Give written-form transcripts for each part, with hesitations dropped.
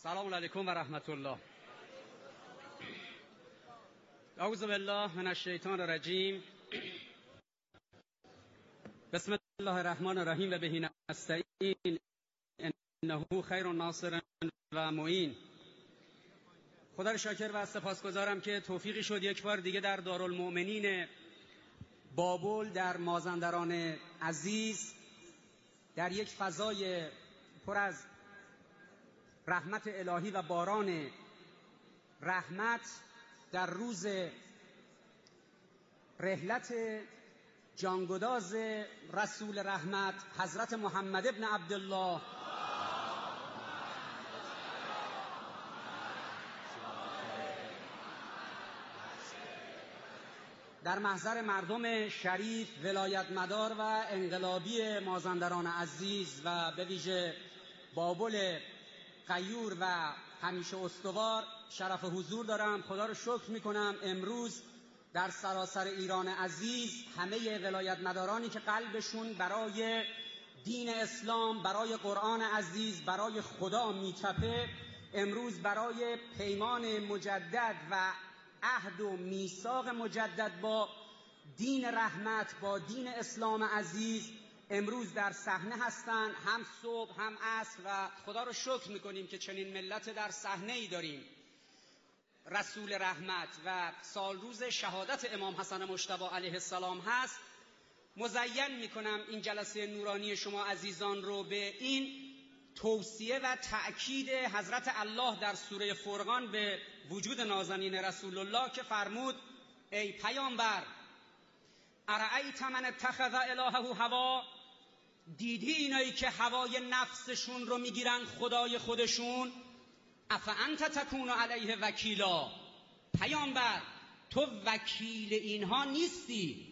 السلام علیکم و رحمت الله. اعوذ بالله من الشیطان الرجیم. بسم الله الرحمن الرحیم و به نستعین انه خیر الناصر و معین. خدا را شاکر و سپاسگزارم که توفیقی شد یک بار دیگه در دارالمؤمنین بابل در مازندران عزیز در یک فضای پر از رحمت الهی و باران رحمت در روز رحلت جانگداز رسول رحمت حضرت محمد ابن عبدالله در محضر مردم شریف ولایت مدار و انقلابی مازندران عزیز و به ویژه بابل غیور و همیشه استوار شرف حضور دارم. خدا رو شکر میکنم امروز در سراسر ایران عزیز همه ولایت مدارانی که قلبشون برای دین اسلام، برای قرآن عزیز، برای خدا میتپه، امروز برای پیمان مجدد و عهد و میثاق مجدد با دین رحمت، با دین اسلام عزیز امروز در صحنه هستند، هم صبح هم عصر، و خدا رو شکر میکنیم که چنین ملت در صحنه ای داریم. رسول رحمت و سال روز شهادت امام حسن مجتبی علیه السلام هست. مزین میکنم این جلسه نورانی شما عزیزان رو به این توصیه و تأکید حضرت الله در سوره فرقان به وجود نازنین رسول الله که فرمود ای پیامبر ارأیت من اتخذ الهه هوا، دیدی اینایی که هوای نفسشون رو میگیرن خدای خودشون؟ افانت تکون علیه وکیلا، پیامبر تو وکیل اینها نیستی؟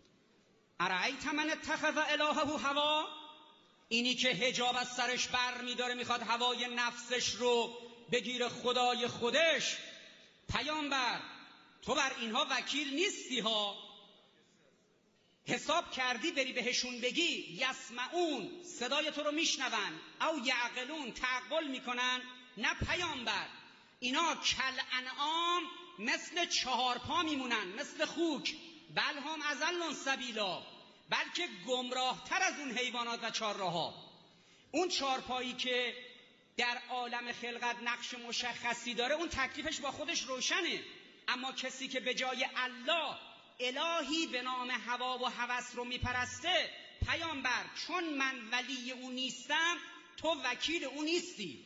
ارأیت من اتخذ الهه هوا، اینی که حجاب از سرش بر میداره میخواد هوای نفسش رو بگیره خدای خودش، پیامبر تو بر اینها وکیل نیستی ها؟ حساب کردی بری بهشون بگی یسمعون، صدای تو رو میشنون، او یعقلون، تعقل میکنن؟ نه پیامبر، اینا کل انعام مثل چهارپا میمونن، مثل خوک، بل هم اضل سبیلا، بلکه گمراه تر از اون حیوانات و چهارراها. اون چهارپایی که در عالم خلقت نقش مشخصی داره اون تکلیفش با خودش روشنه، اما کسی که به جای الله الهی به نام هوا و هوس رو میپرسته، پیامبر چون من ولی اون نیستم تو وکیل اون نیستی.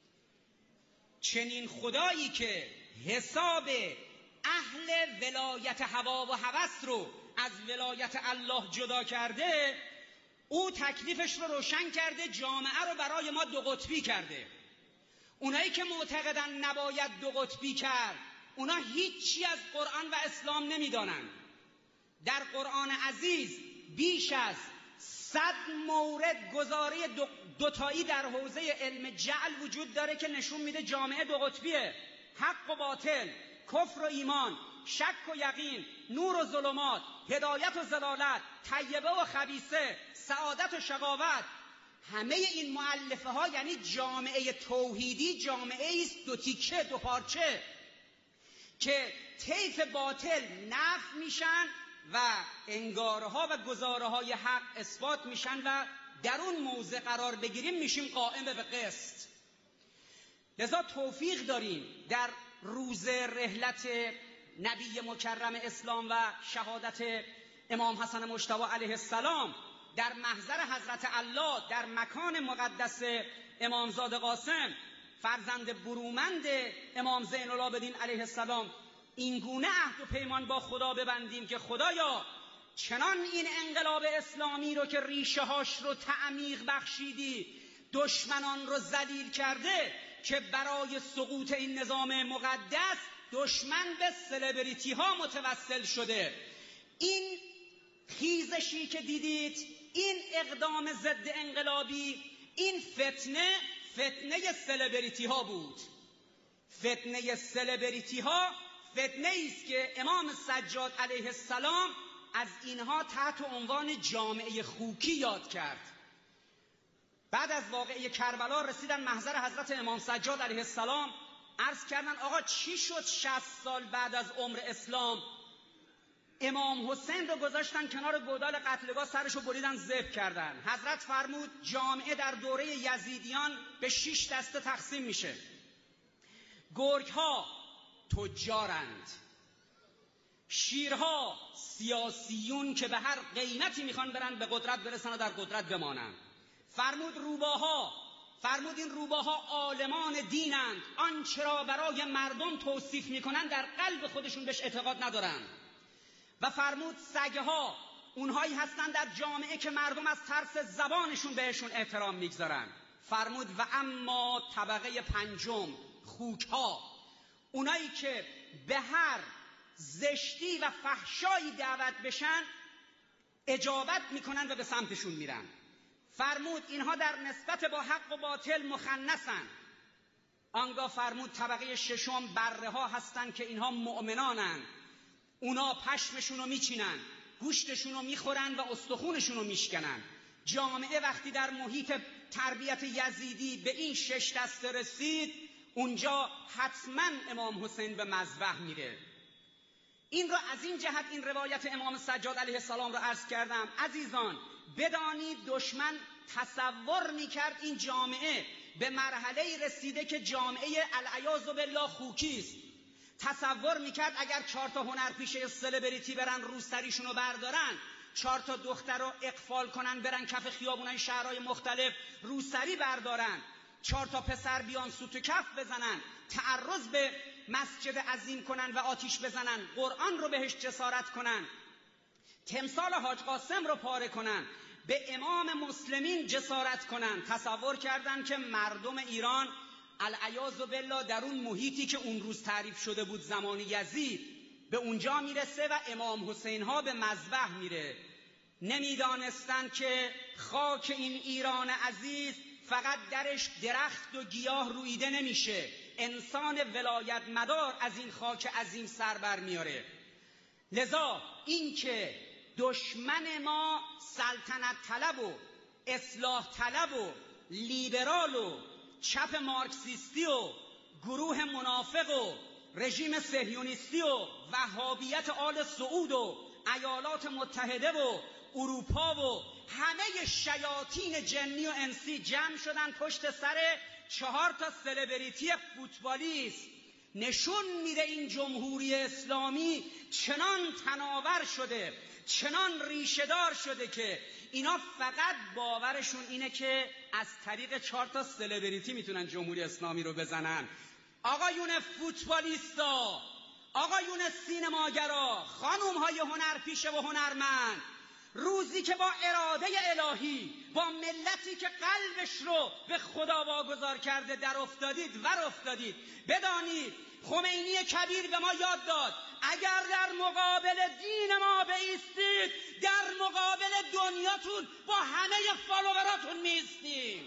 چنین خدایی که حساب اهل ولایت هوا و هوس رو از ولایت الله جدا کرده، او تکلیفش رو روشن کرده، جامعه رو برای ما دو قطبی کرده. اونایی که معتقدن نباید دو قطبی کرد اونا هیچی از قرآن و اسلام نمیدانن. در قرآن عزیز بیش از 100 مورد گزاره دوتایی در حوزه علم جعل وجود داره که نشون میده جامعه دو قطبیه، حق و باطل، کفر و ایمان، شک و یقین، نور و ظلمات، هدایت و ضلالت، طیبه و خبیثه، سعادت و شقاوت. همه این مؤلفه ها یعنی جامعه توحیدی جامعه است دو تیکه، دو پارچه، که طیف باطل نفی میشن و انگارها و گزارهای حق اثبات میشن و در اون موضع قرار بگیریم میشیم قائم به قسط. لذا توفیق داریم در روز رحلت نبی مکرم اسلام و شهادت امام حسن مجتبی علیه السلام در محضر حضرت الله در مکان مقدس امامزاده قاسم فرزند برومند امام زین العابدین علیه السلام این گونه عهد و پیمان با خدا ببندیم که خدایا چنان این انقلاب اسلامی رو که ریشه هاش رو تعمیق بخشیدی، دشمنان رو ذلیل کرده، که برای سقوط این نظام مقدس دشمن به سلبریتی ها متوسل شده. این خیزشی که دیدید، این اقدام ضد انقلابی، این فتنه سلبریتی ها بود. فتنه سلبریتی ها فتنه ایست که امام سجاد علیه السلام از اینها تحت عنوان جامعه خوکی یاد کرد. بعد از واقعه کربلا رسیدن محضر حضرت امام سجاد علیه السلام، عرض کردن آقا چی شد 60 سال بعد از عمر اسلام امام حسین رو گذاشتن کنار گودال قتلگاه، سرشو بریدن ذبح کردن. حضرت فرمود جامعه در دوره یزیدیان به 6 دسته تقسیم میشه. گرگ‌ها تجارند، شیرها سیاسیون که به هر قیمتی میخوان برن به قدرت برسن و در قدرت بمانن. فرمود این روباها عالمان دینند، آنچه را برای مردم توصیف میکنن در قلب خودشون بهش اعتقاد ندارن. و فرمود سگها اونهایی هستن در جامعه که مردم از ترس زبانشون بهشون احترام میگذارن. فرمود و اما طبقه پنجم خوکها، اونایی که به هر زشتی و فحشایی دعوت بشن اجابت میکنن و به سمتشون میرن. فرمود اینها در نسبت با حق و باطل مخنثن. آنگاه فرمود طبقه ششم بره ها هستن که اینها مؤمنانن، اونا پشمشون رو میچینن، گوشتشون رو میخورن و استخونشون رو میشکنن. جامعه وقتی در محیط تربیت یزیدی به این 6 دسته رسید، اونجا حتما امام حسین به مذبح میره. این را از این جهت این روایت امام سجاد علیه السلام را عرض کردم. عزیزان بدانید دشمن تصور میکرد این جامعه به مرحله رسیده که جامعه العیاذ بالله خوکی است. تصور میکرد اگر 4 تا هنرپیشه سلبریتی برن روسریشون رو بردارن، 4 تا دختر رو اقفال کنن برن کف خیابونای شهرهای مختلف روسری بردارن، 4 تا پسر بیان سوت و کف بزنن، تعرض به مسجد عظیم کنن و آتیش بزنن، قرآن رو بهش جسارت کنن، تمثال حاج قاسم رو پاره کنن، به امام مسلمین جسارت کنن. تصور کردن که مردم ایران العیاذ بالله در اون محیطی که اون روز تعریف شده بود زمان یزید به اونجا میرسه و امام حسین ها به مذبح میره. نمیدانستن که خاک این ایران عزیز فقط درش درخت و گیاه رویده نمیشه، انسان ولایت مدار از این خاک عظیم سر بر میاره. لذا این که دشمن ما سلطنت طلب و اصلاح طلب و لیبرال و چپ مارکسیستی و گروه منافق و رژیم صهیونیستی و وهابیت آل سعود و ایالات متحده و اروپا و همه شیاطین جنی و انسی جمع شدن پشت سر 4 تا سلبریتی فوتبالیست. نشون میده این جمهوری اسلامی چنان تناور شده، چنان ریشه‌دار شده که اینا فقط باورشون اینه که از طریق 4 تا سلبریتی میتونن جمهوری اسلامی رو بزنن. آقایون فوتبالیستا، آقایون سینماگرا، خانوم‌های هنرپیشه و هنرمند، روزی که با اراده الهی، با ملتی که قلبش رو به خدا واگذار کرده در افتادید ور افتادید، بدانید خمینی کبیر به ما یاد داد اگر در مقابل دین ما بایستید در مقابل دنیاتون با همه فالووراتون میستیم.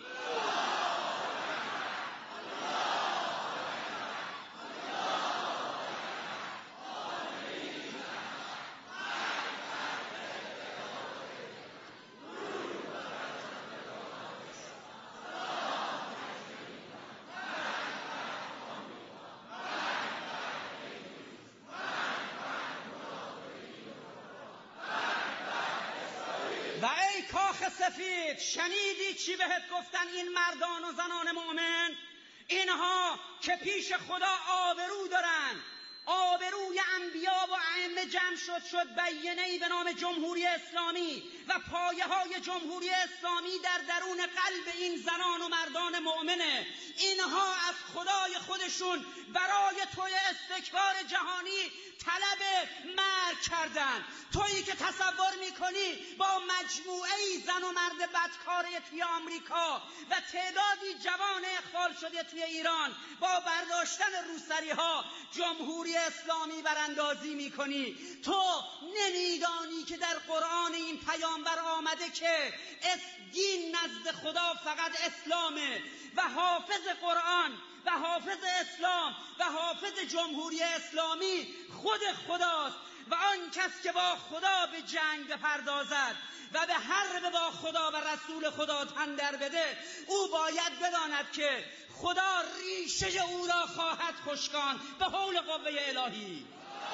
و ای کاخ سفید، شنیدی چی بهت گفتن این مردان و زنان مؤمن؟ اینها که پیش خدا آبرو دارن، آبروی انبیا و ائمه جمع شد بیانیه‌ای به نام جمهوری اسلامی و پایه‌های جمهوری اسلامی در درون قلب این زنان و مردان مؤمنه. اینها از خدای خودشون برای توی استکبار جهانی طلب مرگ کردن. تویی که تصور میکنی با مجموعه‌ای زن و مرد بدکاره توی آمریکا و تعدادی جوان اخفال شده توی ایران با برداشتن روسری‌ها جمهوری اسلامی براندازی میکنی. تو نمیدانی که در قرآن این پیامبر آمده که دین نزد خدا فقط اسلامه و حافظ قرآن و حافظ اسلام و حافظ جمهوری اسلامی خود خداست. و آن کس که با خدا به جنگ بپردازد و به حرب با خدا و رسول خدا تن در بده، او باید بداند که خدا ریشه او را خواهد خشکان به حول قوه الهی.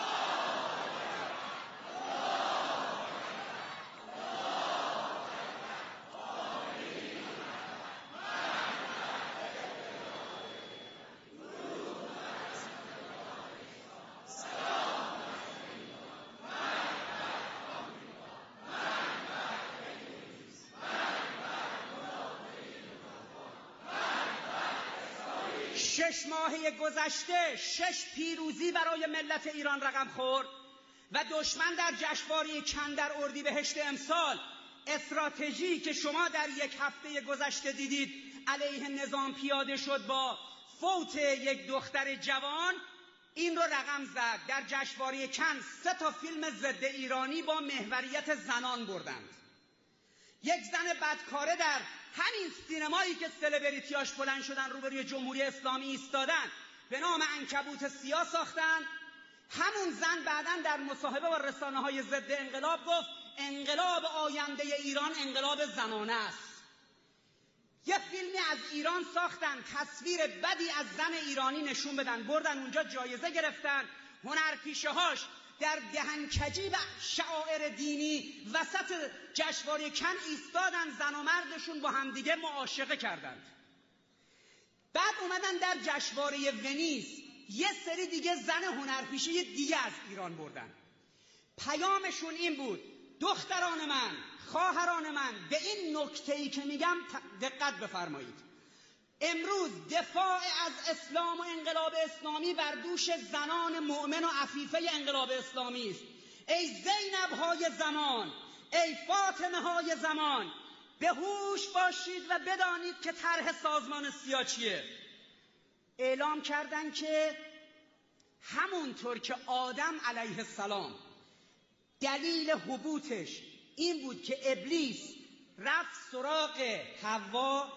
شش ماهه گذشته 6 پیروزی برای ملت ایران رقم خورد و دشمن در جشنواره کن در اردیبهشت امسال استراتژی که شما در یک هفته گذشته دیدید علیه نظام پیاده شد با فوت یک دختر جوان، این رو رقم زد. در جشنواره کن 3 تا فیلم ضد ایرانی با محوریت زنان بردند. یک زن بدکاره در همین سینمایی که سلبریتیاش بلند شدن روبروی جمهوری اسلامی ایستادن به نام عنکبوت سیاه ساختن. همون زن بعداً در مصاحبه با رسانه‌های ضد انقلاب گفت انقلاب آینده ایران انقلاب زنانه است. یه فیلمی از ایران ساختن، تصویر بدی از زن ایرانی نشون بدن، بردن اونجا جایزه گرفتن. هنرپیشه‌هاش در دهنکجی و شعائر دینی وسط جشنواره کن ایستادن، زن و مردشون با همدیگه معاشقه کردند. بعد اومدن در جشنواره ونیز یه سری دیگه زن هنرپیشه دیگه از ایران بردن. پیامشون این بود: دختران من، خواهران من، به این نکته‌ای که میگم دقت بفرمایید. امروز دفاع از اسلام و انقلاب اسلامی بر دوش زنان مؤمن و عفیفه انقلاب اسلامی است. ای زینب‌های زمان، ای فاطمه‌های زمان، به هوش باشید و بدانید که طرح سازمان سیا چیه. اعلام کردن که همونطور که آدم علیه السلام دلیل حبوطش این بود که ابلیس رفت سراغ حوا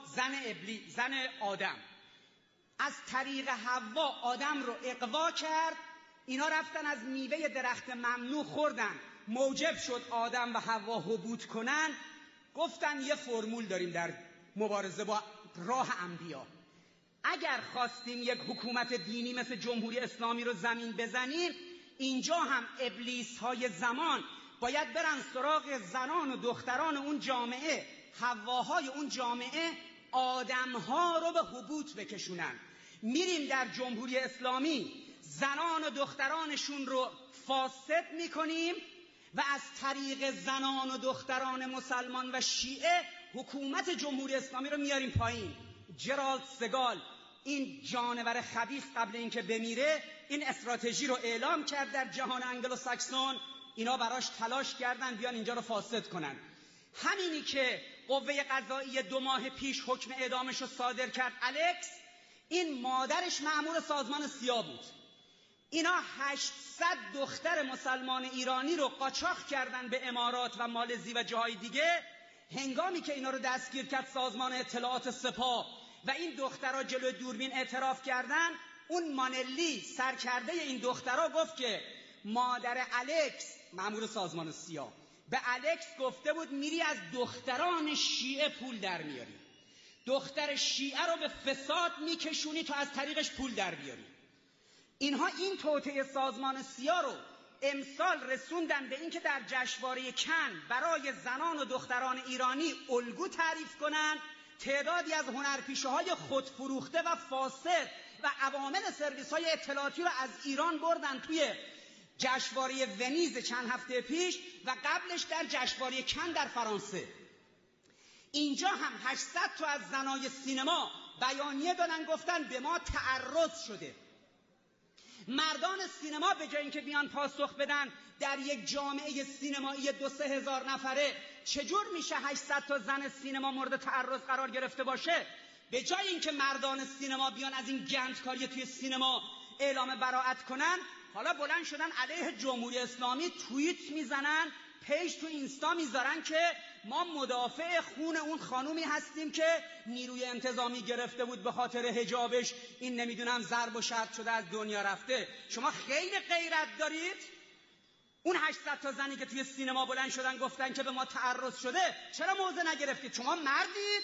زن آدم، از طریق حوا آدم رو اغوا کرد، اینا رفتن از میوه درخت ممنوع خوردن، موجب شد آدم و حوا حبوط کنن. گفتن یه فرمول داریم در مبارزه با راه انبیا، اگر خواستیم یک حکومت دینی مثل جمهوری اسلامی رو زمین بزنیم، اینجا هم ابلیس های زمان باید برن سراغ زنان و دختران اون جامعه، حواهای اون جامعه، آدمها رو به حبوط بکشونن. میریم در جمهوری اسلامی زنان و دخترانشون رو فاسد میکنیم و از طریق زنان و دختران مسلمان و شیعه حکومت جمهوری اسلامی رو میاریم پایین. جرالد سگال، این جانور خبیث، قبل اینکه بمیره این استراتژی رو اعلام کرد در جهان انگلو ساکسون. اینا براش تلاش کردن بیان اینجا رو فاسد کنن. همینی که قوه قضاییه 2 ماه پیش حکم اعدامش رو صادر کرد، الکس، این مادرش مأمور سازمان سیا بود. اینا 800 دختر مسلمان ایرانی رو قاچاق کردن به امارات و مالزی و جاهای دیگه. هنگامی که اینا رو دستگیر کرد سازمان اطلاعات سپاه و این دخترها جلوی دوربین اعتراف کردن، اون مانلی سرکرده این دخترها گفت که مادر الکس، مأمور سازمان سیا، به الکس گفته بود میری از دختران شیعه پول در میاری، دختر شیعه رو به فساد میکشونی تا از طریقش پول در بیاری. اینها این توطئه سازمان سیا رو امسال رسوندن به اینکه در جشنواره کن برای زنان و دختران ایرانی الگو تعریف کنن. تعدادی از هنرپیشه‌های خودفروخته و فاسد و عوامل سرویس‌های اطلاعاتی رو از ایران بردن توی جشنواره ونیز چند هفته پیش و قبلش در جشنواره کن در فرانسه. اینجا هم 800 تا از زنای سینما بیانیه دادن، گفتن به ما تعرض شده. مردان سینما به جای اینکه بیان پاسخ بدن در یک جامعه سینمایی 2-3 هزار نفره چجور میشه 800 تا زن سینما مورد تعرض قرار گرفته باشه، به جای اینکه مردان سینما بیان از این گندکاری توی سینما اعلام براءت کنن، حالا بلند شدن علیه جمهوری اسلامی توییت میزنن، پیج تو اینستا میذارن که ما مدافع خون اون خانومی هستیم که نیروی انتظامی گرفته بود به خاطر حجابش، این نمیدونم ضرب و شرط شده از دنیا رفته. شما خیلی غیرت دارید، اون 800 تا زنی که توی سینما بلند شدن گفتن که به ما تعرض شده، چرا موضع نگرفتید؟ شما مردید؟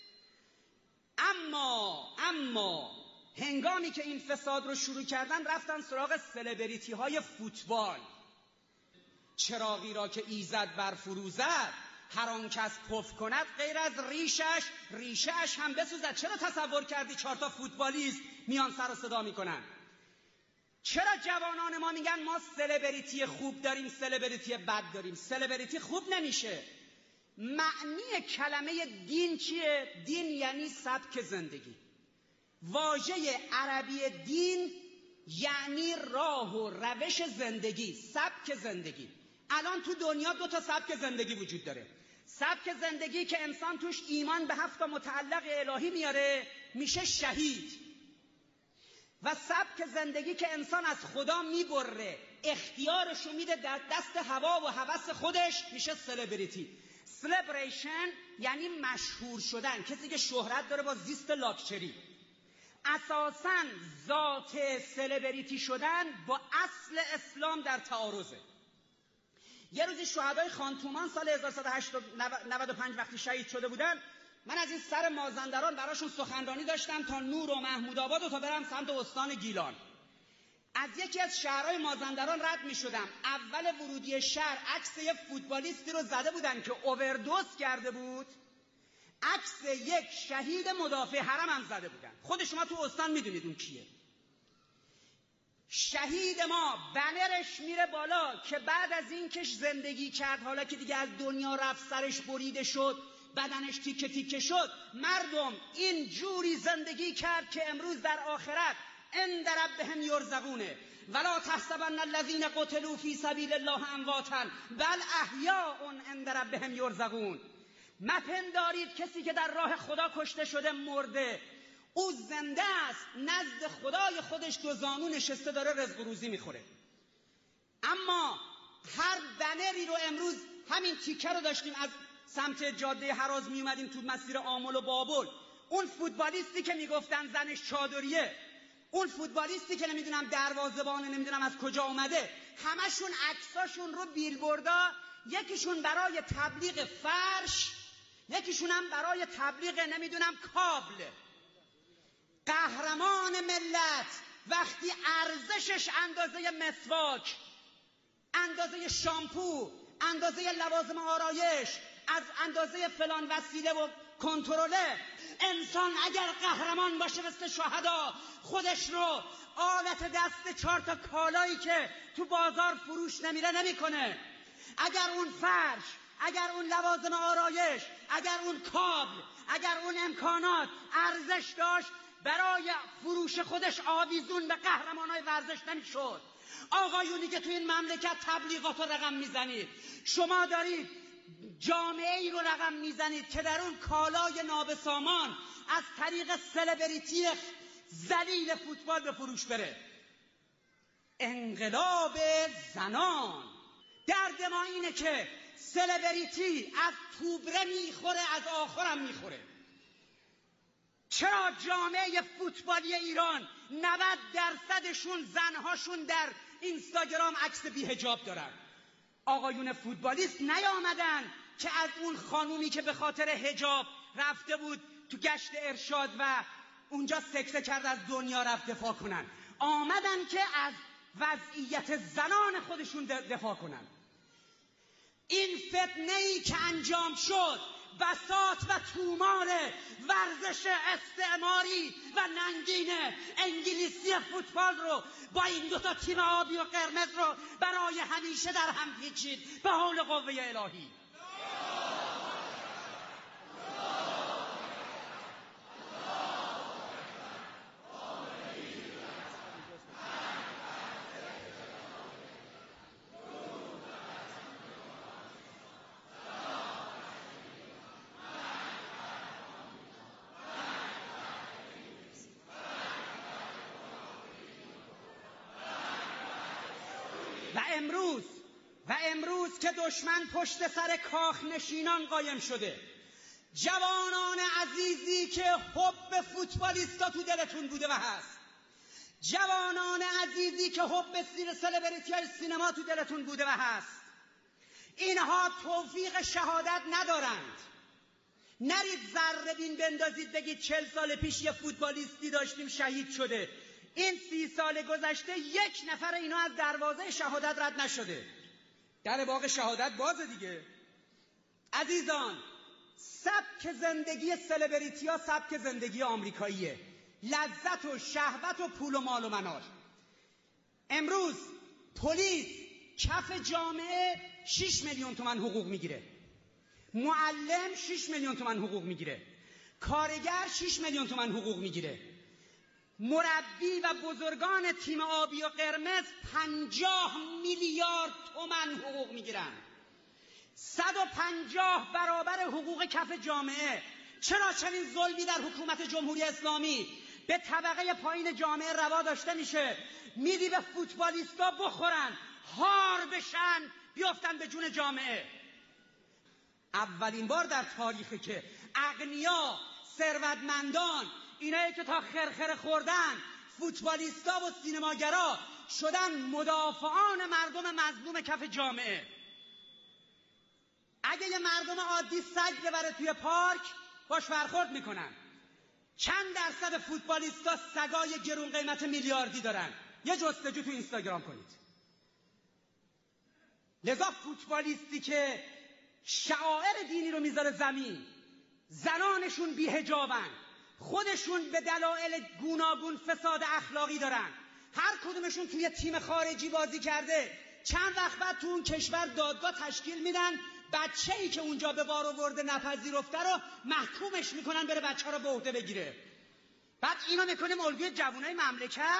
اما هنگامی که این فساد رو شروع کردن رفتن سراغ سلبریتی های فوتبال. چراغی را که ایزد برفروزد، هر آن کس پف کند غیر از ریشه‌اش هم بسوزد. چرا تصور کردی 4 تا فوتبالیست میان سر و صدا میکنن؟ چرا جوانان ما میگن ما سلبریتی خوب داریم، سلبریتی بد داریم؟ سلبریتی خوب نمیشه. معنی کلمه دین چیه؟ دین یعنی سبک زندگی. واژه عربی دین یعنی راه و روش زندگی، سبک زندگی. الان تو دنیا 2 تا سبک زندگی وجود داره. سبک زندگی که انسان توش ایمان به 7 متعلق الهی میاره، میشه شهید. و سبک زندگی که انسان از خدا میبره، اختیارشو میده در دست هوا و هوس خودش، میشه سلبریتی. سلبریشن یعنی مشهور شدن، کسی که شهرت داره با زیست لاکچری. اساساً ذات سلبریتی شدن با اصل اسلام در تعارضه. یه روزی شهدای خانتومان سال 1195 وقتی شهید شده بودن، من از این سر مازندران براشون سخنرانی داشتم تا نور و محمود آباد و تا برم سمت استان گیلان. از یکی از شهرهای مازندران رد می شدم. اول ورودی شهر عکس یه فوتبالیستی رو زده بودن که اووردوز کرده بود. عکس یک شهید مدافع حرم هم زده بودن. خود شما تو استان میدونید اون کیه. شهید ما بنرش میره بالا که بعد از این که زندگی کرد، حالا که دیگه از دنیا رفت، سرش بریده شد، بدنش تیکه تیکه شد، مردم این جوری زندگی کرد که امروز در آخرت عند ربهم یرزقونه. ولا تحسبن الذین قتلوا فی سبیل الله امواتا بل احیاء عند ربهم یرزقون. مپندارید کسی که در راه خدا کشته شده مرده، او زنده است، نزد خدای خودش 2 زانو نشسته داره رزق و روزی میخوره. اما هر بنری رو امروز همین تیکه رو داشتیم از سمت جاده هراز می اومدیم تو مسیر آمل و بابل، اون فوتبالیستی که میگفتن زنش چادریه، اون فوتبالیستی که نمیدونم دروازه‌بانه نمیدونم از کجا اومده، همشون عکساشون رو بیلبوردا، یکیشون برای تبلیغ فرش، یکیشون هم برای تبلیغ نمیدونم کابل. قهرمان ملت وقتی ارزشش اندازه مسواک، اندازه شامپو، اندازه لوازم آرایش، از اندازه فلان وسیله و کنترله، انسان اگر قهرمان باشه مثل شهدا، خودش رو آلت دست 4 تا کالایی که تو بازار فروش نمیره نمیکنه. اگر اون فرش، اگر اون لوازم آرایش، اگر اون کابل، اگر اون امکانات ارزش داشت، برای فروش خودش آویزون به قهرمانای ورزش نمیشد. آقایونی که تو این مملکت تبلیغات رو رقم میزنید، شما دارید جامعه ای رو رقم میزنید که در اون کالای نابسامان از طریق سلبریتی ذلیل فوتبال به فروش بره. انقلاب زنان. درد ما اینه که سلبریتی از توبره میخوره، از آخرم میخوره. چرا جامعه فوتبالی ایران 90% زنهاشون در اینستاگرام عکس بی‌حجاب دارن؟ آقایون فوتبالیست نیامدن که از اون خانومی که به خاطر حجاب رفته بود تو گشت ارشاد و اونجا سکته کرد از دنیا رفت دفاع کنن، آمدن که از وضعیت زنان خودشون دفاع کنن. این فتنه‌ای که انجام شد، بساط و تومار ورزش استعماری و ننگین انگلیسی فوتبال رو با این 2 تا تیم آبی و قرمز رو برای همیشه در هم پیچید به حول قوه الهی. و امروز که دشمن پشت سر کاخ نشینان قایم شده، جوانان عزیزی که حب فوتبالیستا تو دلتون بوده و هست، جوانان عزیزی که حب سلبریتی‌های سینما تو دلتون بوده و هست، اینها توفیق شهادت ندارند. نرید ذره بین بندازید بگید 40 سال پیش یه فوتبالیستی داشتیم شهید شده. این 30 سال گذشته یک نفر اینا از دروازه شهادت رد نشده. در باغ شهادت بازه دیگه. عزیزان، سبک زندگی سلبریتی‌ها سبک زندگی آمریکاییه. لذت و شهوت و پول و مال و منال. امروز پلیس کف جامعه 6 میلیون تومان حقوق میگیره، معلم 6 میلیون تومان حقوق میگیره، کارگر 6 میلیون تومان حقوق میگیره، مربی و بزرگان تیم آبی و قرمز 50 میلیارد تومان حقوق میگیرن. 150 برابر حقوق کف جامعه. چرا چنین ظلمی در حکومت جمهوری اسلامی به طبقه پایین جامعه روا داشته میشه؟ میدی به فوتبالیستا بخورن، هار بشن، بیافتن به جون جامعه. اولین بار در تاریخی که اغنیا، ثروتمندان، اینایی که تا خرخره خوردن، فوتبالیستا و سینماگرا شدن مدافعان مردم مظلوم کف جامعه. اگه یه مردم عادی سگ ببره توی پارک باش برخورد میکنن. چند درصد فوتبالیستا سگای گرون قیمت میلیاردی دارن؟ یه جستجو تو اینستاگرام کنید. لذا فوتبالیستی که شعائر دینی رو میذاره زمین، زنانشون بی‌حجابن، خودشون به دلایل گوناگون فساد اخلاقی دارن، هر کدومشون توی تیم خارجی بازی کرده، چند وقت بعد تو اون کشور دادگاه تشکیل میدن، بچه‌ای که اونجا به بار آورده نپذیرفته رو محکومش میکنن بره بچه رو به عهده بگیره. بعد اینا میکنیم الگوی جوانای مملکت.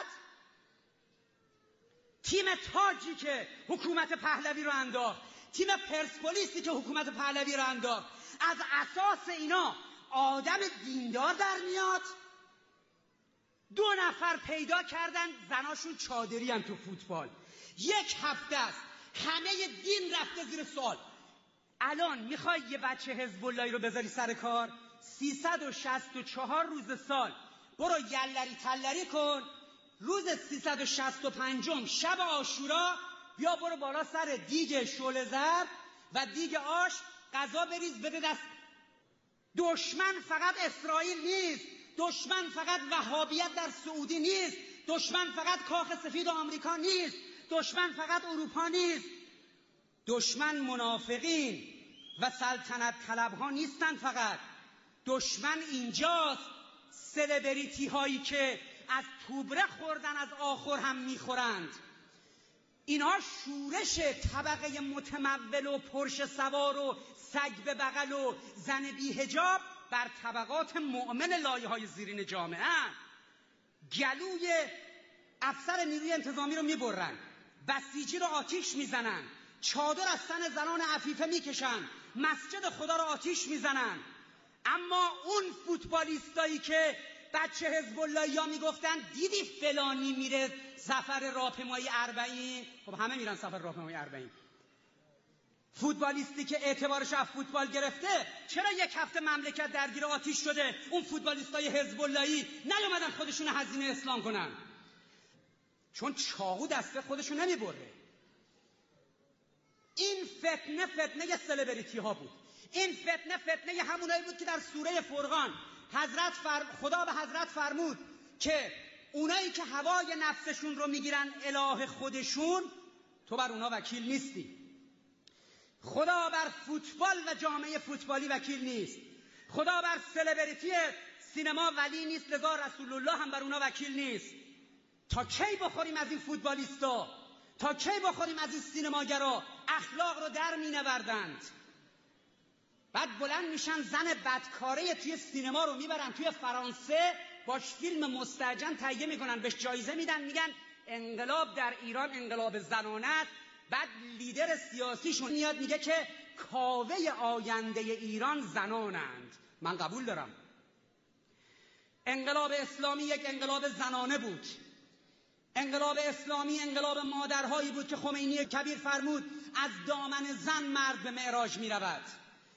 تیم تاجی که حکومت پهلوی رو انداخت، تیم پرسپولیسی که حکومت پهلوی رو انداخت، از اساس اینا آدم دیندار در میاد. 2 نفر پیدا کردن زناشون چادری هم تو فوتبال. 1 هفته است همه دین رفته زیر سوال. الان میخوای یه بچه حزب اللهی رو بذاری سر کار؟ 364 روز سال برو یلری تلری کن، روز 365 شب عاشورا بیا برو بالا سر دیگ شعله زرد و دیگ آش غذا بریز بده دست. دشمن فقط اسرائیل نیست، دشمن فقط وهابیت در سعودی نیست، دشمن فقط کاخ سفید آمریکا نیست، دشمن فقط اروپا نیست، دشمن منافقین و سلطنت طلبها نیستن. فقط دشمن اینجاست، سلبریتی هایی که از توبره خوردن از آخر هم میخورند. اینها شورش طبقه متمول و پرش سوار و سگ به بغل و زن بی حجاب بر طبقات مؤمن لایه های زیرین جامعه. گلوی افسر نیروی انتظامی رو میبرن، بسیجی رو آتیش میزنن، چادر از تن زنان عفیفه میکشن، مسجد خدا رو آتیش میزنن. اما اون فوتبالیستایی که بچه حزب اللهی ها میگفتن دیدی فلانی میره سفر راهپیمایی 40، خب همه میرن سفر راهپیمایی 40. فوتبالیستی که اعتبارش از فوتبال گرفته چرا 1 هفته مملکت درگیر آتیش شده؟ اون فوتبالیستای حزب اللهی نیومدن خودشون هزینه اسلام کنن، چون چاقو دست خودشون نمیبره. این فتنه سلبریتی ها بود. این فتنه همونایی بود که در سوره فرقان خدا به حضرت فرمود که اونایی که هوای نفسشون رو میگیرن اله خودشون، تو بر اونا وکیل نیستی. خدا بر فوتبال و جامعه فوتبالی وکیل نیست. خدا بر سلبریتی سینما ولی نیست، لذا رسول الله هم بر اونا وکیل نیست. تا کی بخوریم از این فوتبالیستا؟ تا کی بخوریم از این سینماگرا؟ اخلاق رو در مینوردند. بعد بلند میشن زن بدکاره توی سینما رو میبرن توی فرانسه، باش فیلم مستهجن تهیه میکنن، بهش جایزه میدن، میگن انقلاب در ایران انقلاب زنانه است. بعد لیدر سیاسیشون میاد میگه که کاوه آینده ایران زنانند. من قبول دارم. انقلاب اسلامی یک انقلاب زنانه بود. انقلاب اسلامی انقلاب مادرهایی بود که خمینی کبیر فرمود از دامن زن مرد به معراج میرود.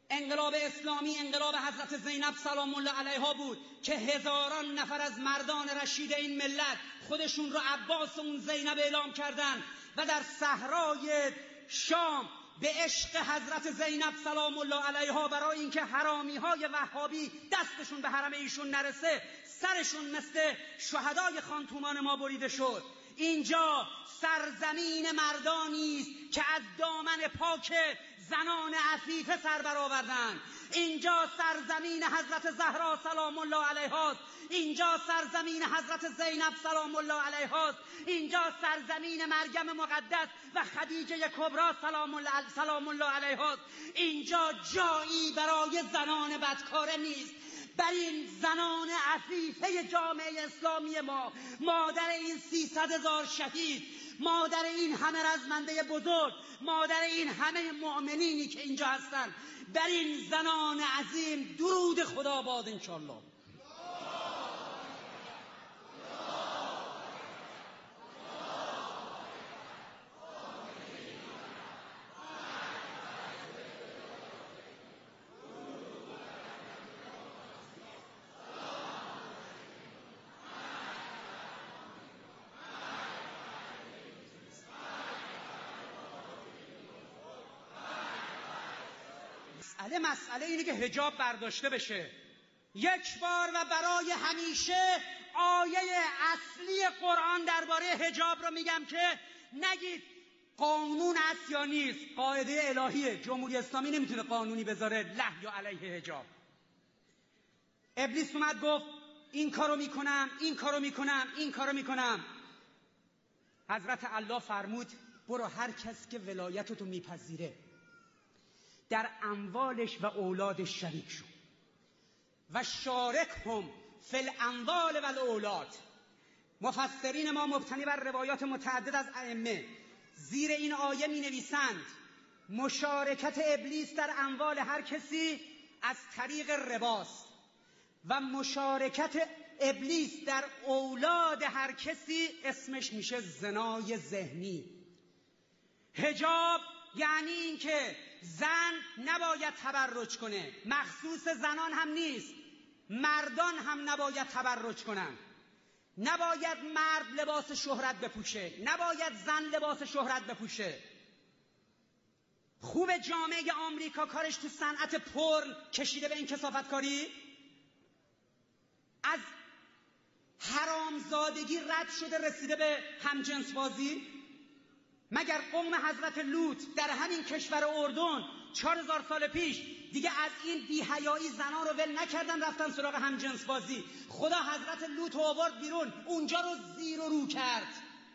انقلاب اسلامی انقلاب حضرت زینب سلام الله علیها بود که هزاران نفر از مردان رشید این ملت خودشون رو عباس و اون زینب اعلام کردن و در صحرای شام به عشق حضرت زینب سلام الله علیها برای اینکه حرامی‌های وهابی دستشون به حرم ایشون نرسه سرشون مثل شهدای خانتومان ما بریده شد. اینجا سرزمین مردانی است که از دامن پاک زنان عفیفه سر برآوردند. اینجا سرزمین حضرت زهرا سلام الله علیها است. اینجا سرزمین حضرت زینب سلام الله علیها است. اینجا سرزمین مریم مقدس و خدیجه کبری سلام الله علیها است. اینجا جایی برای زنان بدکاره نیست. بر این زنان عفیفه جامعه اسلامی ما، مادر این 300,000 شهید، مادر این همه رزمنده بزرگ، مادر این همه مؤمنینی که اینجا هستن، بر این زنان عظیم درود خدا باد انشالله. مسئله اینه که حجاب برداشته بشه یک بار و برای همیشه. آیه اصلی قرآن درباره حجاب رو میگم که نگید قانون است یا نیست. قاعده الهیه. جمهوری اسلامی نمیتونه قانونی بذاره له یا علیه حجاب. ابلیس اومد گفت این کارو میکنم، این کارو میکنم، این کارو میکنم. حضرت الله فرمود برو هر کس که ولایتتو میپذیره در اموالش و اولادش شریک شو و شارکهم فی الاموال و الاولاد. مفسرین ما مبتنی بر روایات متعدد از ائمه زیر این آیه می نویسند مشارکت ابلیس در اموال هر کسی از طریق رباست و مشارکت ابلیس در اولاد هر کسی اسمش میشه زنای ذهنی. حجاب یعنی این که زن نباید تبرج کنه. مخصوص زنان هم نیست، مردان هم نباید تبرج کنن. نباید مرد لباس شهرت بپوشه، نباید زن لباس شهرت بپوشه. خوب جامعه آمریکا کارش تو صنعت پرن کشیده به این کثافتکاری؟ از حرامزادگی رد شده رسیده به همجنس بازی؟ مگر قوم حضرت لوط در همین کشور اردن 4000 سال پیش دیگه از این بی‌حیایی زنان رو ول نکردن رفتن سراغ همجنس بازی؟ خدا حضرت لوط رو آورد بیرون، اونجا رو زیر و رو کرد.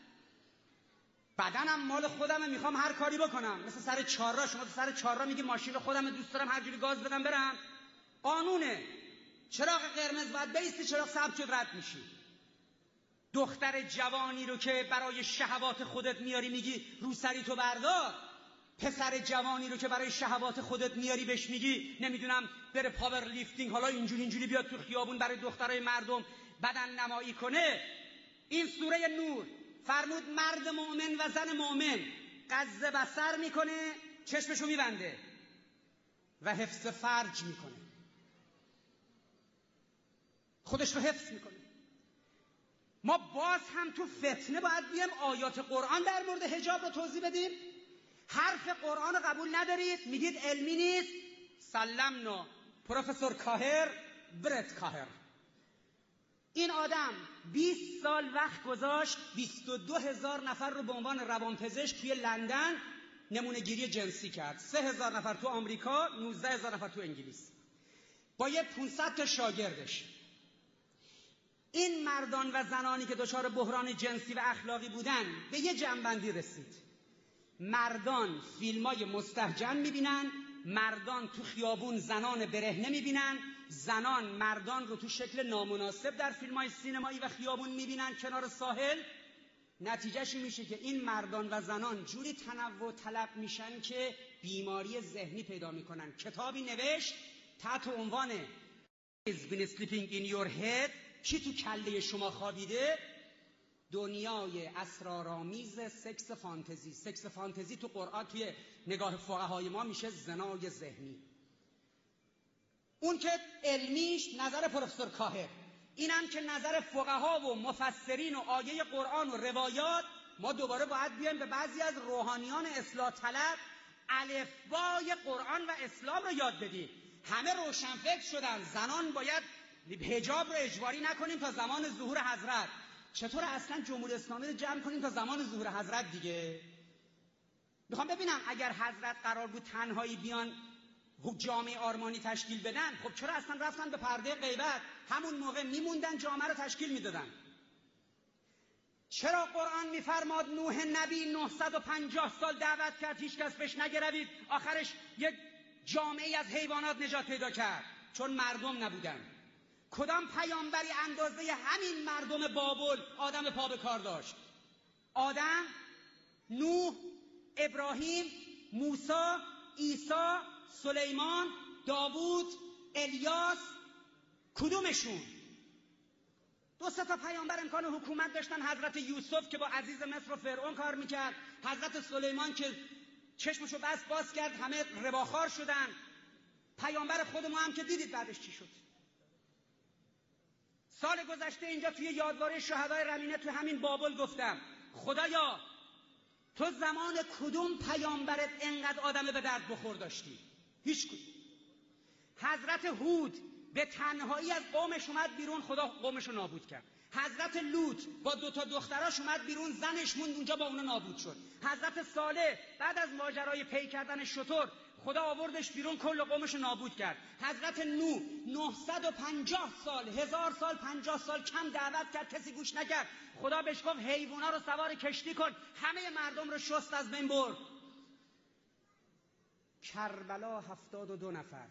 بدنم مال خودمه، میخوام هر کاری بکنم. مثل سر چهارراه، شما تو سر چهارراه میگی ماشین خودمه، دوست دارم هر جوری گاز بدم برم. قانونه. چراغ قرمز باید بیستی، چراغ سبز شد رد میشی. دختر جوانی رو که برای شهوات خودت میاری میگی روسری تو بردار. پسر جوانی رو که برای شهوات خودت میاری بهش میگی نمیدونم بره پاور لیفتینگ، حالا اینجوری بیاد تو خیابون برای دخترای مردم بدن نمایی کنه. این سوره نور فرمود مرد مؤمن و زن مؤمن غض بصر میکنه، چشمشو میبنده و حفظ فرج میکنه، خودش رو حفظ میکنه. ما باز هم تو فتنه باید بیام آیات قرآن در مورد حجاب رو توضیح بدیم. حرف قرآن رو قبول ندارید، میگید علمی نیست. سلمنا پروفسور کاهر برت کاهر. این آدم 20 سال وقت گذاشت 22,000 نفر رو به عنوان روانپزشک توی لندن نمونه گیری جنسی کرد. 3,000 نفر تو آمریکا، 19,000 نفر تو انگلیس، با یه 500 تا شاگردش. این مردان و زنانی که دچار بحران جنسی و اخلاقی بودن به یه جنبندی رسید. مردان فیلمای مستهجن میبینن، مردان تو خیابون زنان برهنه میبینن، زنان مردان رو تو شکل نامناسب در فیلمای سینمایی و خیابون میبینن کنار ساحل. نتیجهش میشه که این مردان و زنان جوری تنوع طلب میشن که بیماری ذهنی پیدا میکنن. کتابی نوشت تحت عنوان Is been sleeping in your head، کی تو کله شما خوابیده؟ دنیای اسرارآمیز سکس فانتزی. سکس فانتزی تو قرآن توی نگاه فقهای ما میشه زنای ذهنی. اون که علمیش نظر پروفسور کاهر، اینم که نظر فقها و مفسرین و آیه قرآن و روایات. ما دوباره باید بیایم به بعضی از روحانیان اصلاح طلب الفبای قرآن و اسلام رو یاد بدیم. همه روشنفکر شدن، زنان باید حجاب رو اجباری نکنیم تا زمان ظهور حضرت. چطور اصلا جمهوری اسلامی رو جمع کنیم تا زمان ظهور حضرت دیگه؟ میخوام ببینم اگر حضرت قرار بود تنهایی بیان جامعه آرمانی تشکیل بدن، خب چرا اصلا رفتن به پرده غیبت؟ همون موقع میموندن جامعه رو تشکیل میدادن. چرا قرآن میفرماد نوح نبی 950 سال دعوت کرد، هیچ کس بهش نگروید، آخرش یک جامعه از حیوانات نجات پیدا کرد؟ چون مردم نبودن. کدام پیامبری اندازه همین مردم بابل آدم پا به کار داشت؟ آدم، نوح، ابراهیم، موسی، عیسی، سلیمان، داوود، الیاس، کدومشون؟ 2-3 تا پیامبر امکان حکومت داشتن. حضرت یوسف که با عزیز مصر و فرعون کار میکرد، حضرت سلیمان که چشمشو باز کرد همه رباخوار شدن، پیامبر خود ما هم که دیدید بعدش چی شد. سال گذشته اینجا توی یادواره شهدای رمینه توی همین بابل گفتم خدایا تو زمان کدوم پیامبرت انقدر آدم به درد بخور داشتی؟ هیچ کدوم. حضرت هود به تنهایی از قومش اومد بیرون، خدا قومش رو نابود کرد. حضرت لوط با 2 تا دختراش اومد بیرون، زنش موند اونجا با اونا نابود شد. حضرت صالح بعد از ماجرای پی کردن شتر خدا آوردش بیرون، کل قومش رو نابود کرد. حضرت نوح 950 سال 1000 سال 50 سال کم دعوت کرد، کسی گوش نکرد. خدا بهش گفت حیوونا رو سوار کشتی کن، همه مردم رو شست از بین برد. کربلا 72 نفر،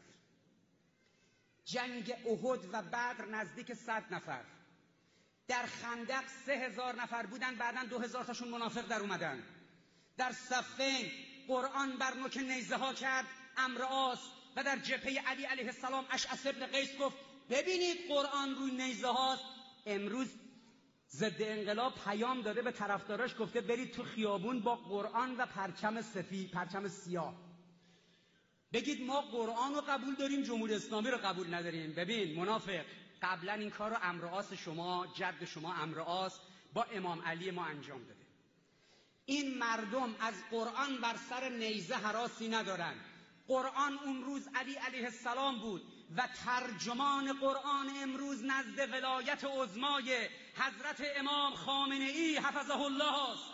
جنگ احد و بدر نزدیک 100 نفر، در خندق 3000 نفر بودن، بعدن 2000 تاشون منافق در اومدن. در صفین قرآن بر نوک نیزه ها کرد عمرو عاص و در جبهه علی علیه السلام اشعث ابن قیس گفت ببینید قرآن روی نیزه هاست. امروز ضد انقلاب پیام داده به طرفداراش، گفته برید تو خیابون با قرآن و پرچم سفید، پرچم سیاه، بگید ما قرآن رو قبول داریم، جمهوری اسلامی رو قبول نداریم. ببین منافق، قبلا این کار رو عمرو عاص شما، جد شما عمرو عاص با امام علی ما انجام داده. این مردم از قرآن بر سر نیزه هراسی ندارن. قرآن اون روز علی علیه السلام بود و ترجمان قرآن امروز نزد ولایت عظمای حضرت امام خامنه ای حفظه الله است.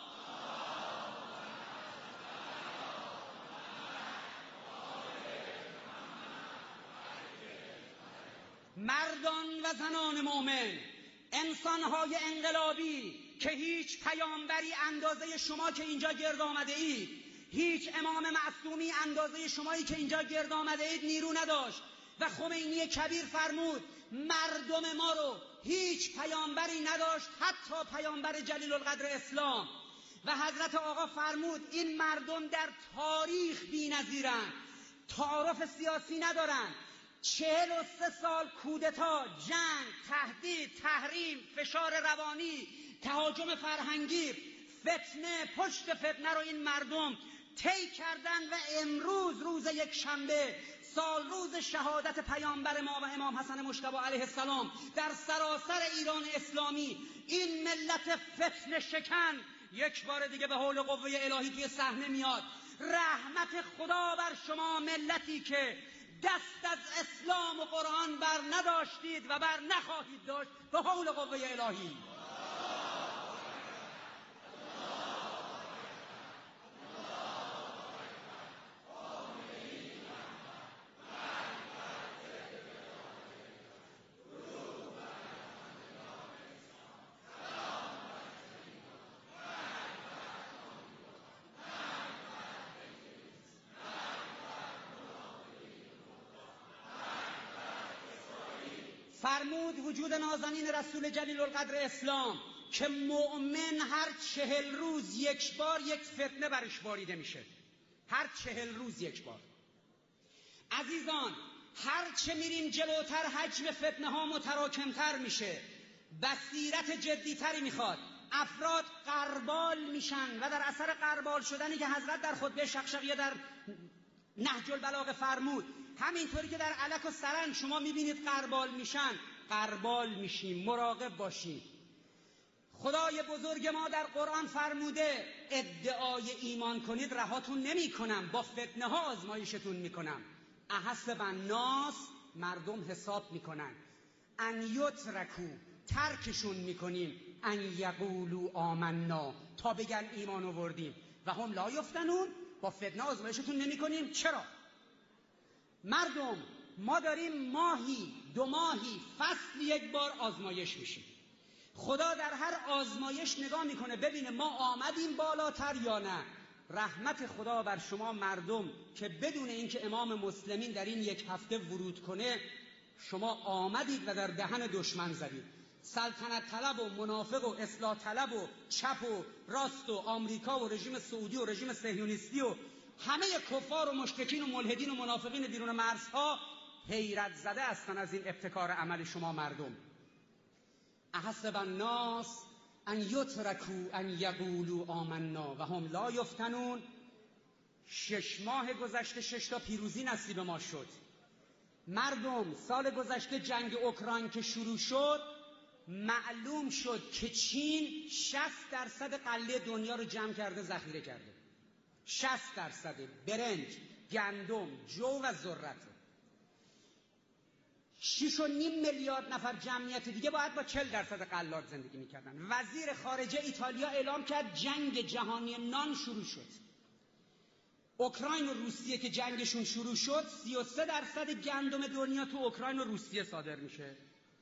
مردان و زنان مؤمن، انسانهای انقلابی که هیچ پیامبری اندازه شما که اینجا گرد آمده اید، هیچ امام معصومی اندازه شمایی که اینجا گرد آمده اید نیرو نداشت و خمینی کبیر فرمود مردم ما رو هیچ پیامبری نداشت، حتی پیامبر جلیل القدر اسلام. و حضرت آقا فرمود این مردم در تاریخ بی‌نظیرند، تعارف سیاسی ندارند. 43 سال کودتا، جنگ، تهدید، تحریم، فشار روانی، تهاجم فرهنگی، فتنه پشت فتنه رو این مردم طی کردن و امروز روز یک شنبه، سال روز شهادت پیامبر ما و امام حسن مجتبی علیه السلام در سراسر ایران اسلامی، این ملت فتنه شکن یک بار دیگه به حول قوه الهی توی صحنه میاد. رحمت خدا بر شما ملتی که دست از اسلام و قرآن بر نداشتید و بر نخواهید داشت به حول قوه الهی. فرمود وجود نازنین رسول جلیل القدر اسلام که مؤمن هر 40 روز یک بار یک فتنه برش باریده میشه، هر 40 روز یک بار. عزیزان هر چه میریم جلوتر حجم فتنه ها متراکمتر میشه، بصیرت جدیتری میخواد. افراد غربال میشن و در اثر غربال شدنی که حضرت در خطبه شقشقیه در نهج البلاغه فرمود، همینطوری که در علک و سرند شما میبینید غربال میشن، غربال میشیم، مراقب باشیم. خدای بزرگ ما در قرآن فرموده ادعای ایمان کنید رهاتون نمی کنم، با فتنه ها آزمایشتون میکنم. احسب الناس، مردم حساب میکنن، ان یترکو، ترکشون میکنیم، ان یقولوا آمنا، تا بگن ایمان آوردیم، و هم لا یفتنون، با فتنه آزمایشتون نمی کنیم. چرا؟ مردم ما داریم ماهی، 2 ماهی، فصل 1 بار آزمایش میشیم. خدا در هر آزمایش نگاه میکنه ببینه ما آمدیم بالاتر یا نه. رحمت خدا بر شما مردم که بدون اینکه امام مسلمین در این 1 هفته ورود کنه شما آمدید و در دهن دشمن زدید. سلطنت طلب و منافق و اصلاح طلب و چپ و راست و آمریکا و رژیم سعودی و رژیم صهیونیستی و همه کفار و مشرکین و ملحدین و منافقین بیرون مرزها حیرت زده هستن از این ابتکار عمل شما مردم. احسب الناس ان یترکوا ان یقولوا آمنا و هم لا یفتنون. 6 ماه گذشته 6 تا پیروزی نصیب ما شد. مردم سال گذشته جنگ اوکراین که شروع شد معلوم شد که چین 60% غله دنیا رو جمع کرده، ذخیره کرده. 60% برنج، گندم، جو و ذرت. 6.5 میلیارد نفر جمعیت دیگه باید با 40% غلات زندگی میکردن. وزیر خارجه ایتالیا اعلام کرد جنگ جهانی نان شروع شد. اوکراین و روسیه که جنگشون شروع شد 33% گندم دنیا تو اوکراین و روسیه صادر میشه.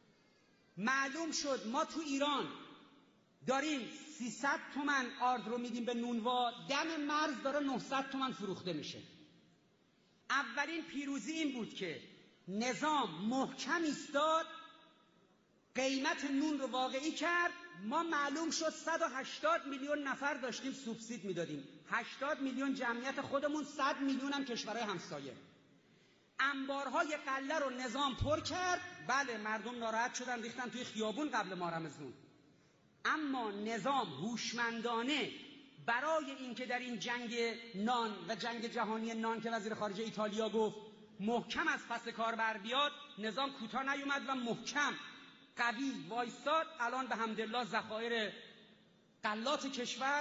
معلوم شد ما تو ایران داریم 300 تومن آرد رو میدیم به نونوا، دم مرز داره 900 تومن فروخته میشه. اولین پیروزی این بود که نظام محکم ایستاد، قیمت نون رو واقعی کرد. ما معلوم شد 180 میلیون نفر داشتیم سوبسید میدادیم، 80 میلیون جمعیت خودمون، 100 میلیون هم کشورهای همسایه. انبارهای غله رو نظام پر کرد. بله مردم ناراحت شدن، ریختن توی خیابون قبل ماه رمضان. اما نظام هوشمندانه برای اینکه در این جنگ نان و جنگ جهانی نان که وزیر خارجه ایتالیا گفت محکم از پس کار بر بیاد، نظام کوتاه نیومد و محکم قوی وایستاد. الان به حمدالله ذخایر غلات کشور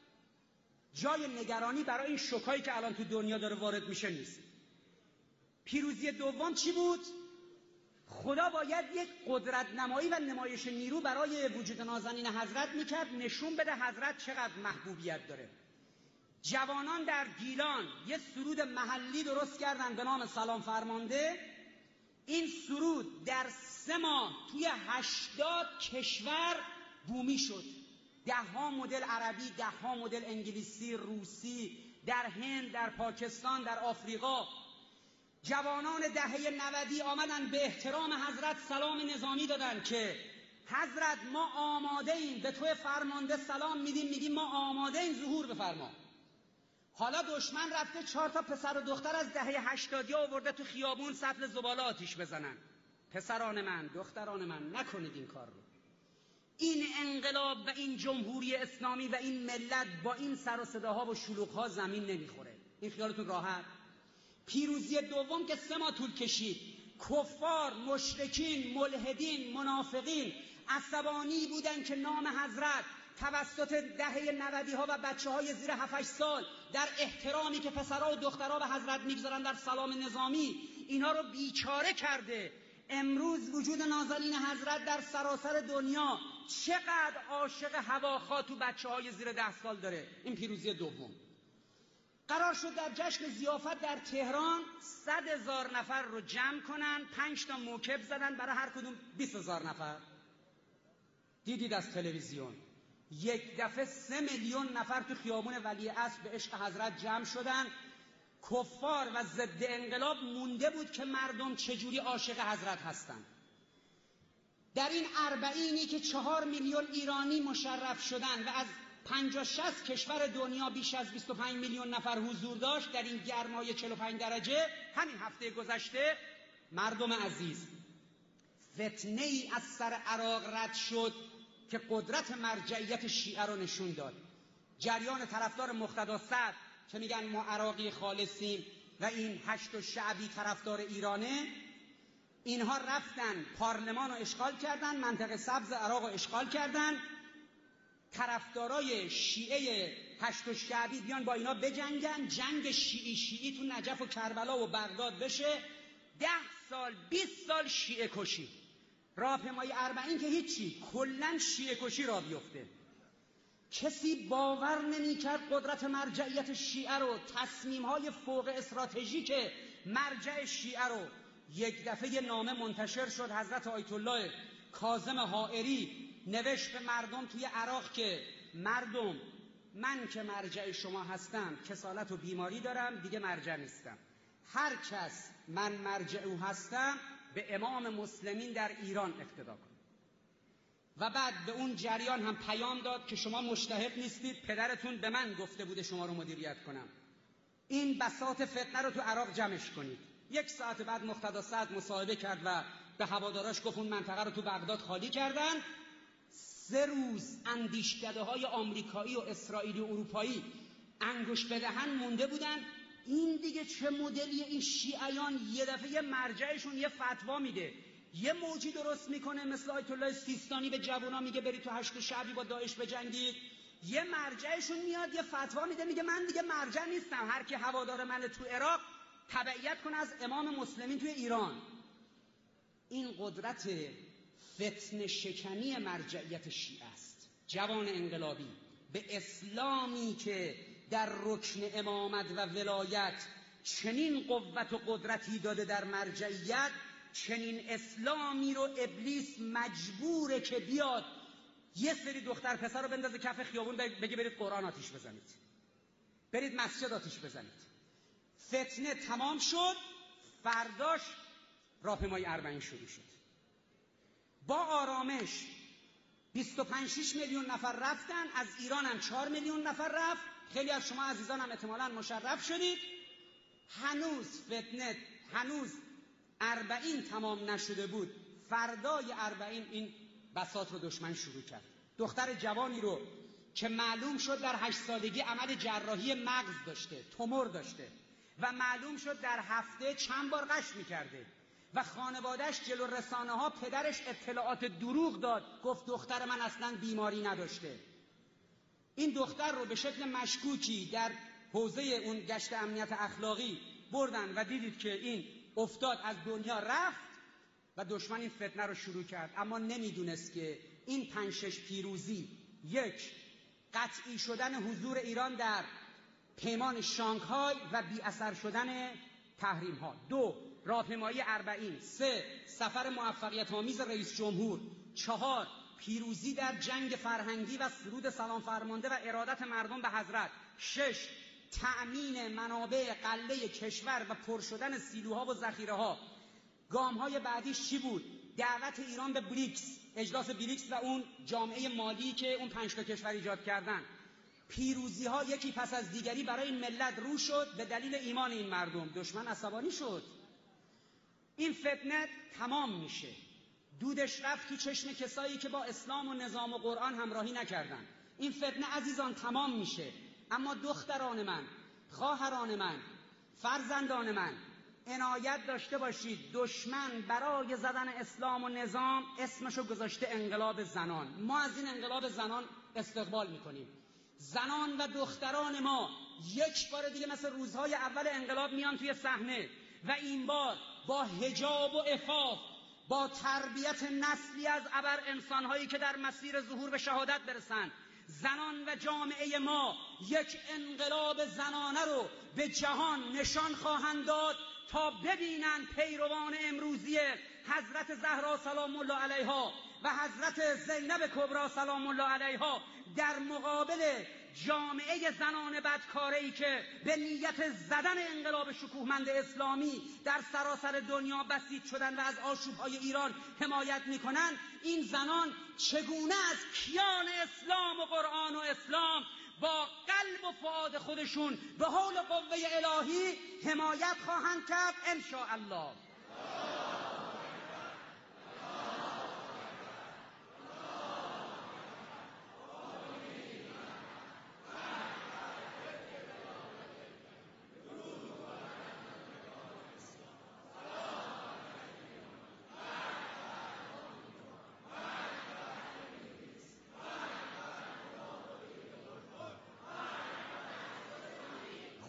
جای نگرانی برای این شوکایی که الان تو دنیا داره وارد میشه نیست. پیروزی دوم چی بود؟ خدا باید یک قدرت نمایی و نمایش نیرو برای وجود نازنین حضرت میکرد، نشون بده حضرت چقدر محبوبیت داره. جوانان در گیلان یه سرود محلی درست کردن به نام سلام فرمانده. این سرود در 3 ماه توی 80 کشور بومی شد. 10 مدل عربی، 10 مدل انگلیسی، روسی، در هند، در پاکستان، در آفریقا. جوانان دهه 90 آمدن به احترام حضرت سلام نظامی دادن که حضرت ما آماده ایم، به تو فرمانده سلام میدیم ما آماده ایم ظهور بفرما. حالا دشمن رفته 4 تا پسر و دختر از دهه 80 آورده تو خیابون سطل زباله آتیش بزنن. پسران من، دختران من، نکنید این کار رو. این انقلاب و این جمهوری اسلامی و این ملت با این سر و صداها و شلوغها زمین نمیخوره. این خیالتون راحت. پیروزی دوم که 3 ماه طول کشید، کفار، مشرکین، ملحدین، منافقین عصبانی بودن که نام حضرت توسط دهه 90 ها و بچه های زیر 7-8 سال در احترامی که پسرها و دخترها به حضرت میگذارن در سلام نظامی اینها رو بیچاره کرده. امروز وجود نازنین حضرت در سراسر دنیا چقدر عاشق هواخواه تو بچه های زیر 10 سال داره. این پیروزی دوم. قرار شد در جشن ضیافت در تهران 100,000 نفر رو جمع کنن، 5 تا موکب زدن برای هر کدوم 20,000 نفر. دیدید از تلویزیون یک دفعه 3 میلیون نفر تو خیابون ولیعصر به عشق حضرت جمع شدن. کفار و ضد انقلاب مونده بود که مردم چجوری عاشق حضرت هستن. در این اربعینی که 4 میلیون ایرانی مشرف شدن و از 50-60 کشور دنیا بیش از 25 میلیون نفر حضور داشت در این گرمای 45 درجه، همین هفته گذشته مردم عزیز فتنه ای از سر عراق رد شد که قدرت مرجعیت شیعه رو نشون داد. جریان طرفدار مقتدا صدر که میگن ما عراقی خالصیم، و این هشت شعبی طرفدار ایرانه، اینها رفتن پارلمان رو اشغال کردن، منطقه سبز عراق رو اشغال کردن. طرفدارای شیعه هشت شعبی بیان با اینا بجنگن، جنگ شیعی تو نجف و کربلا و بغداد بشه. 10 سال 20 سال شیعه کشی. راهپیمایی اربعین که هیچی، کلن شیعه کشی را بیفته. کسی باور نمی‌کرد قدرت مرجعیت شیعه رو، تصمیم‌های فوق استراتژیک مرجع شیعه رو. یک دفعه یه نامه منتشر شد، حضرت آیت الله کاظم حائری نوشت به مردم توی عراق که مردم، من که مرجع شما هستم کسالت و بیماری دارم، دیگه مرجع نیستم. هر کس من مرجع او هستم به امام مسلمین در ایران اقتدا کن. و بعد به اون جریان هم پیام داد که شما مجتهد نیستید، پدرتون به من گفته بوده شما رو مدیریت کنم. این بساط فتنه رو تو عراق جمعش کنید. 1 ساعت بعد مقتدا سعد مصاحبه کرد و به هواداراش گفت اون منطقه رو تو بغداد خالی کردن. 3 روز اندیشکده‌های آمریکایی و اسرائیلی و اروپایی انگوش به دهن مونده بودن. این دیگه چه مدلیه؟ این شیعیان یه دفعه یه مرجعشون یه فتوا میده، یه موجی درست میکنه مثل آیت الله سیستانی به جوونا میگه برید تو هشت شعبی با داعش بجنگید. یه مرجعشون میاد یه فتوا میده، میگه من دیگه مرجع نیستم، هر کی هوادار منه تو عراق تبعیت کنه از امام مسلمین توی ایران. این قدرت فتنه شکنی مرجعیت شیعه است. جوان انقلابی به اسلامی که در رکن امامت و ولایت چنین قوت و قدرتی داده در مرجعیت، چنین اسلامی رو ابلیس مجبوره که بیاد یه سری دختر پسر رو بندازه کف خیابون بگه برید قرآن آتیش بزنید، برید مسجد آتیش بزنید. فتنه تمام شد. فرداش راهپیمایی اربعین شروع شد. با آرامش 25-6 میلیون نفر رفتن، از ایران هم 4 میلیون نفر رفت. خیلی از شما عزیزان هم احتمالاً مشرف شدید. هنوز فتنه، هنوز اربعین تمام نشده بود. فردای اربعین این بساط رو دشمن شروع کرد. دختر جوانی رو که معلوم شد در 8 سالگی عمل جراحی مغز داشته، تومور داشته و معلوم شد در هفته چند بار قش میکرده و خانواده‌اش جلو رسانه ها پدرش اطلاعات دروغ داد، گفت دختر من اصلا بیماری نداشته. این دختر رو به شکل مشکوکی در حوزه اون گشت امنیت اخلاقی بردن و دیدید که این افتاد، از دنیا رفت و دشمن این فتنه رو شروع کرد. اما نمیدونست که این 5-6 پیروزی، 1 قطعی شدن حضور ایران در پیمان شانگهای و بی اثر شدن تحریم ها، 2 راهپیمایی اربعین، 3 سفر موفقیت آمیز رئیس جمهور، 4 پیروزی در جنگ فرهنگی و سرود سلام فرمانده و ارادت مردم به حضرت، 6 تأمین منابع قله کشور و پر شدن سیلوها و ذخیره‌ها. گام‌های بعدیش چی بود؟ دعوت ایران به بریکس، اجلاس بریکس و اون جامعه مالی که اون 5 تا کشور ایجاد کردن. پیروزی‌ها یکی پس از دیگری برای این ملت رو شد به دلیل ایمان این مردم. دشمن عصبانی شد. این فتنه تمام میشه. دودش رفت تو چشم کسایی که با اسلام و نظام و قرآن همراهی نکردن. این فتنه عزیزان تمام میشه. اما دختران من، خواهران من، فرزندان من، عنایت داشته باشید. دشمن برای زدن اسلام و نظام اسمشو گذاشته انقلاب زنان. ما از این انقلاب زنان استقبال میکنیم. زنان و دختران ما یک بار دیگه مثل روزهای اول انقلاب میان توی صحنه و این بار با حجاب و عفاف، با تربیت نسلی از ابر انسانهایی که در مسیر ظهور به شهادت برسن، زنان و جامعه ما یک انقلاب زنانه رو به جهان نشان خواهند داد تا ببینن پیروان امروزی حضرت زهرا سلام الله علیها و حضرت زینب کبری سلام الله علیها در مقابل جامعه زنان بدکاره‌ای که به نیت زدن انقلاب شکوهمند اسلامی در سراسر دنیا بسیج شدن و از آشوب‌های ایران حمایت می‌کنند، این زنان چگونه از کیان اسلام و قرآن و اسلام با قلب و فؤاد خودشون به حول قوه الهی حمایت خواهند کرد ان شاء الله.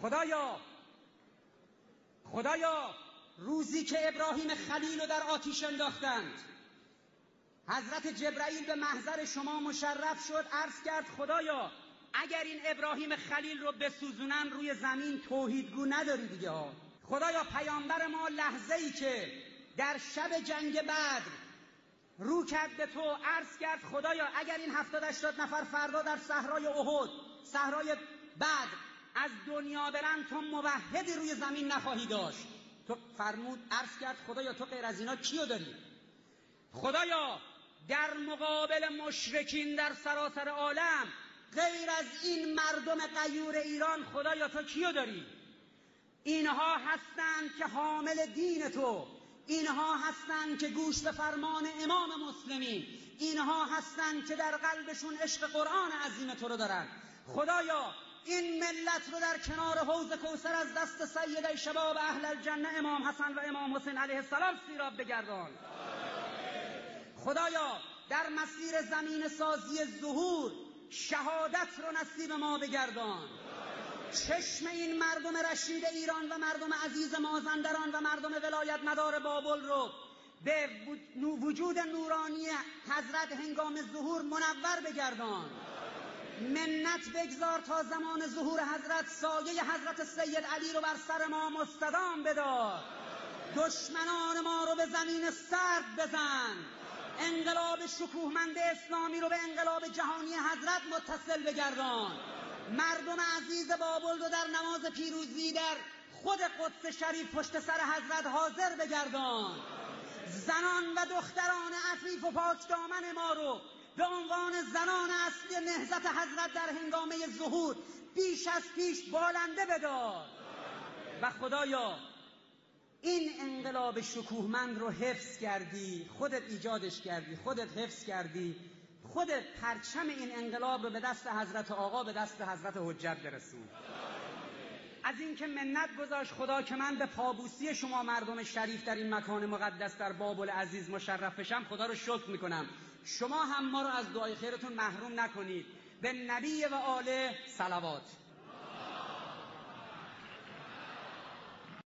خدایا روزی که ابراهیم خلیل رو در آتیش انداختند، حضرت جبرائیل به محضر شما مشرف شد، عرض کرد خدایا اگر این ابراهیم خلیل رو بسوزونن روی زمین توحیدگو نداری دیگه ها. خدایا پیامبر ما لحظه‌ای که در شب جنگ بدر رو کرد به تو، عرض کرد خدایا اگر این 70-80 نفر فردا در صحرای احد، صحرای بدر از دنیا برن، تو موحدی روی زمین نخواهی داشت. تو فرمود، عرض کرد خدایا تو غیر از اینا کیو داری؟ خدایا در مقابل مشرکین در سراسر عالم غیر از این مردم غیور ایران خدایا تو کیو داری؟ اینها هستند که حامل دین تو، اینها هستند که گوش به فرمان امام مسلمین، اینها هستند که در قلبشون عشق قرآن عظیم تو رو دارن. خدایا این ملت رو در کنار حوض کوثر از دست سید شباب اهل الجنه امام حسن و امام حسین علیه السلام سیراب بگردان. خدایا در مسیر زمین سازی ظهور شهادت رو نصیب ما بگردان. چشم این مردم رشید ایران و مردم عزیز مازندران و مردم ولایت مدار بابل رو به وجود نورانی حضرت هنگام ظهور منور بگردان. منت بگذار تا زمان ظهور حضرت سایه حضرت سید علی رو بر سر ما مستدام بدار. دشمنان ما رو به زمین سرد بزن. انقلاب شکوهمند اسلامی رو به انقلاب جهانی حضرت متصل بگردان. مردم عزیز بابل رو در نماز پیروزی در خود قدس شریف پشت سر حضرت حاضر بگردان. زنان و دختران عفیف و پاکدامن ما رو به عنوان زنان اصلی نهضت حضرت در هنگامه ظهور بیش از پیش بالنده بدار. و خدایا این انقلاب شکوهمند رو حفظ کردی، خودت ایجادش کردی، خودت حفظ کردی، خودت پرچم این انقلاب رو به دست حضرت آقا، به دست حضرت حجت برسون. از این که منت گذاشت خدا که من به پابوسی شما مردم شریف در این مکان مقدس در بابل عزیز مشرف بشم، خدا رو شکر میکنم. شما هم ما رو از دعای خیرتون محروم نکنید. به نبی و آله صلوات.